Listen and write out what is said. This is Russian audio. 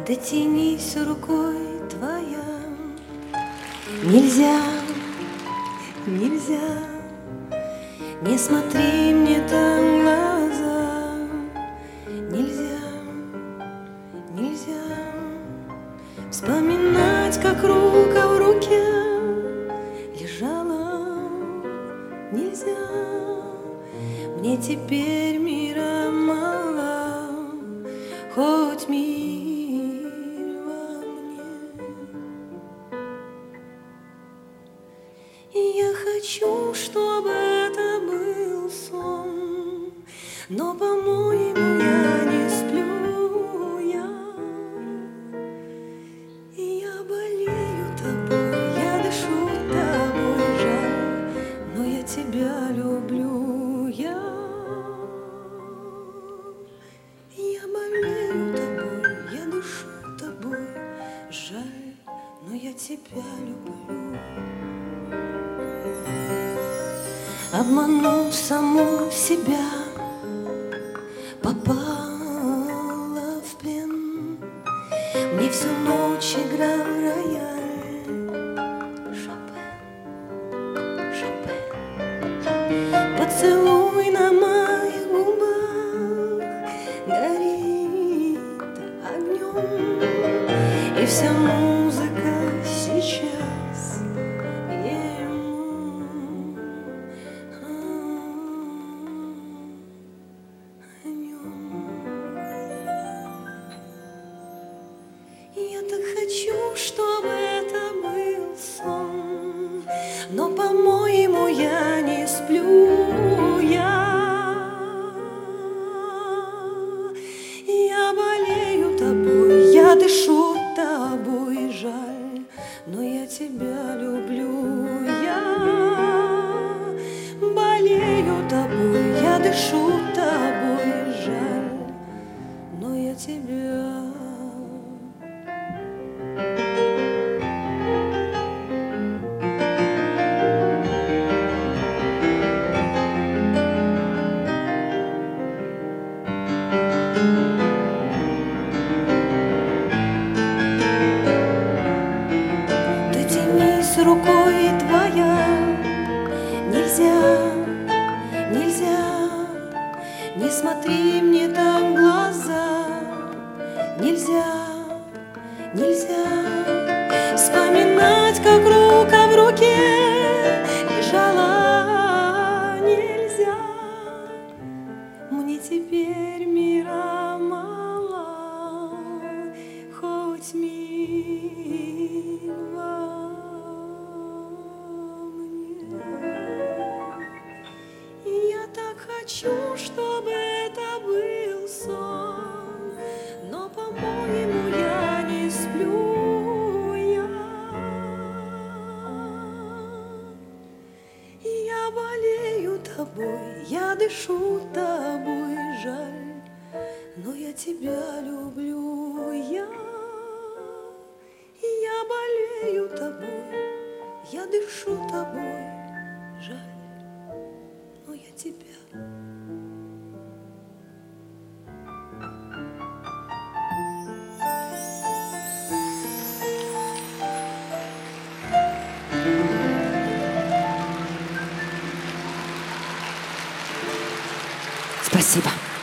Дотянись рукой твоя. Нельзя, нельзя, не смотри мне там в глаза. Нельзя, нельзя вспоминать, как рука в руке лежала. Нельзя, мне теперь мира мало, хоть мир во мне. И я хочу, чтобы это был сон, но, по-моему, я не сплю я. И я болею тобой, я дышу тобой, жаль, но я тебя люблю я. И я болею тобой, я дышу тобой, жаль, но я тебя люблю. Обманув саму себя, попала в плен. Мне всю ночь играл рояль Шопен, Шопен. Поцелуй на моих губах горит огнем, и вся музыка сейчас ему о нем. И я так хочу, чтобы это был сон, но, по-моему, я не сплю я. И я болею тобой, я дышу тобой, жаль, но я тебя люблю я. Болею тобой, я дышу тобой, жаль, но я тебя. Дотянись рукой твоя. Нельзя, нельзя, не смотри мне там в глаза. Нельзя, нельзя вспоминать, как рука в руке лежала. Нельзя, мне теперь мира мало, хоть мир во мне. И я так хочу, чтобы это был сон, но, по-моему, я не сплю я. И я болею тобой, я дышу тобой, жаль, но я тебя люблю я. И я болею тобой, я дышу тобой, жаль, но я тебя. Спасибо.